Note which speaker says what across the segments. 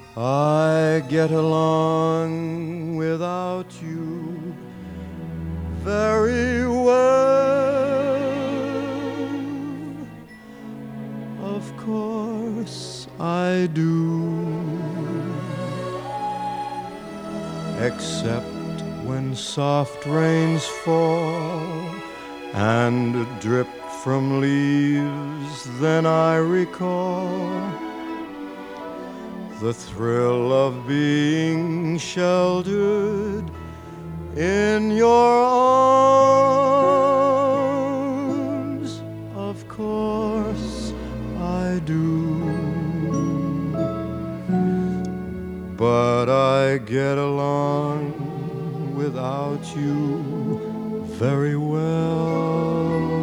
Speaker 1: I get along without you very well. Of course I do. Except when soft rains fall and drip from leaves, then I recall the thrill of being sheltered in your arms. Of course I do. But I get along without you very well.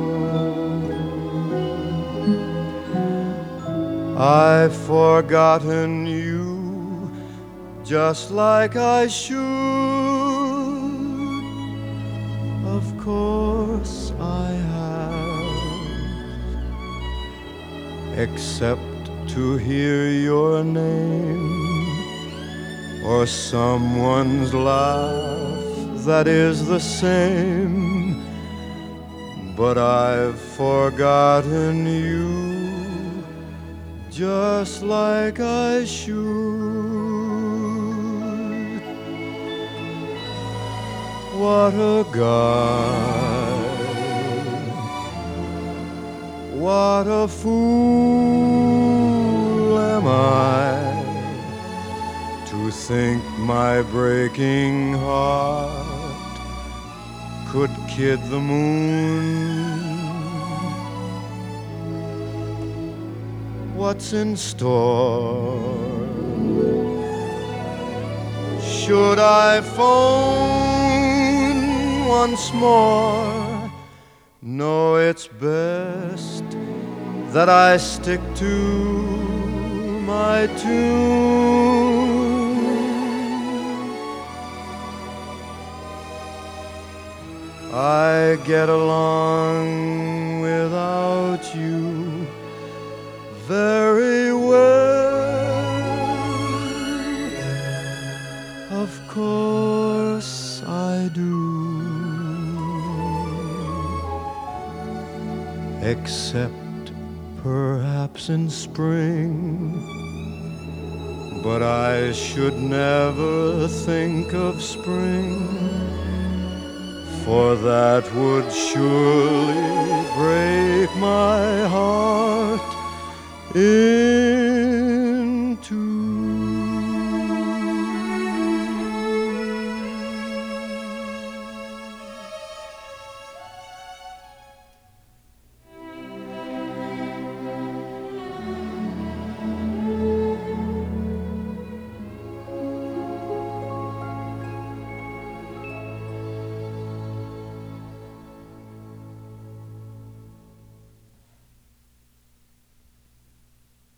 Speaker 1: I've forgotten you just like I should. Of course I have, except to hear your name or someone's laugh that is the same. But I've forgotten you just like I should. What a guy, what a fool am I to think my breaking heart could kid the moon. What's in store? Should I phone once more? No, it's best that I stick to my tune. I get along without you very well. Of course I do. Except perhaps in spring. But I should never think of spring, for that would surely break my heart.